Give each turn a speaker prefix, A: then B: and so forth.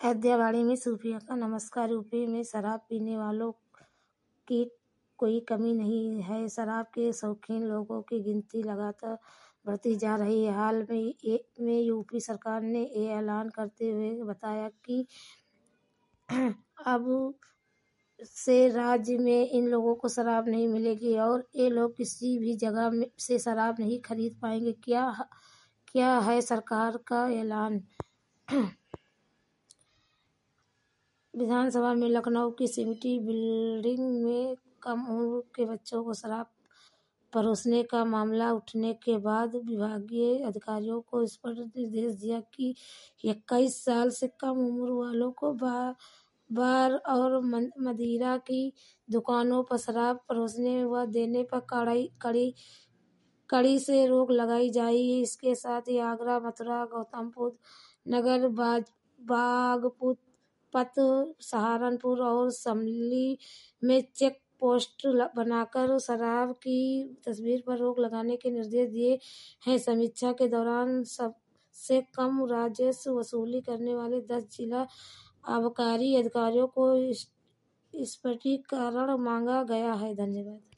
A: अयोध्यावाड़ी में सूफिया का नमस्कार। यूपी में शराब पीने वालों की कोई कमी नहीं है। शराब के शौकीन लोगों की गिनती लगातार बढ़ती जा रही है। हाल में यूपी सरकार ने ये ऐलान करते हुए बताया कि अब से राज्य में इन लोगों को शराब नहीं मिलेगी और ये लोग किसी भी जगह से शराब नहीं खरीद पाएंगे। क्या है सरकार का ऐलान। विधानसभा में लखनऊ की सिटी बिल्डिंग में कम उम्र के बच्चों को शराब परोसने का मामला उठने के बाद विभागीय अधिकारियों को स्पष्ट निर्देश दिया कि 21 साल से कम उम्र वालों को बार और मदिरा की दुकानों पर शराब परोसने व देने पर कड़ी से रोक लगाई जाएगी। इसके साथ ही आगरा, मथुरा, गौतमबुद्ध नगर, बागपत, सहारनपुर और शामली में चेक पोस्ट बनाकर शराब की तस्करी पर रोक लगाने के निर्देश दिए हैं। समीक्षा के दौरान सबसे कम राजस्व वसूली करने वाले 10 जिला आबकारी अधिकारियों को स्पष्टीकरण मांगा गया है। धन्यवाद।